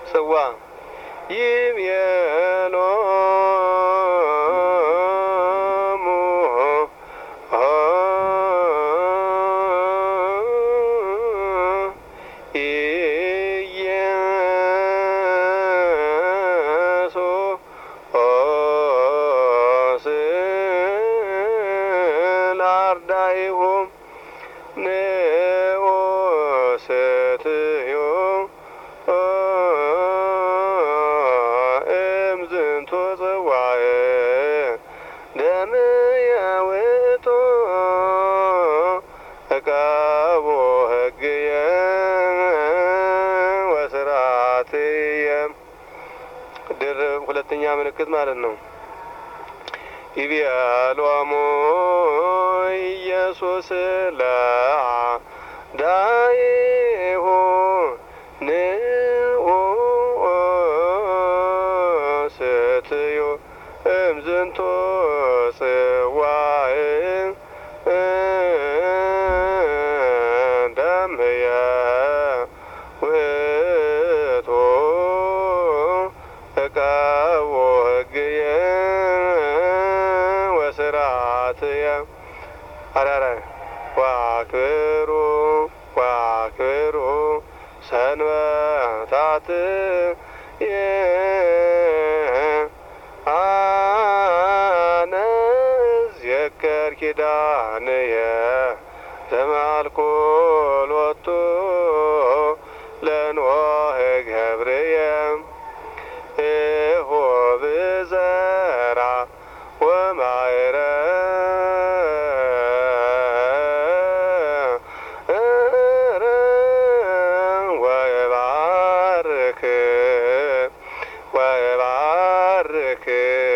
ጽዋ ይቤሎሙ ላርዳኢሁ ንኦስትዮ እምዝንቱ ጽዋዕ ደምየ ውእቱ ዕቀቦ ሕግየ ወሥርዓትየ። ድርብ ሁለተኛ ምልክት ማለት ነው። ይቤሎሙ ኢየሱስ ለአርዳኢሁ ንኦስትዮ እምዝንቱ ጽዋዕ ደምየ ውእቱ ዕቀቦ ሕግየ ወሥርዓትየ። ዋክብሩ ሰንበታትየ አነ እዜከር ኪዳንየ ዘማልኩ ሎቱ ለኖህ ገብርየ እሆብ ዘራ ወማዕረግ ወባርክ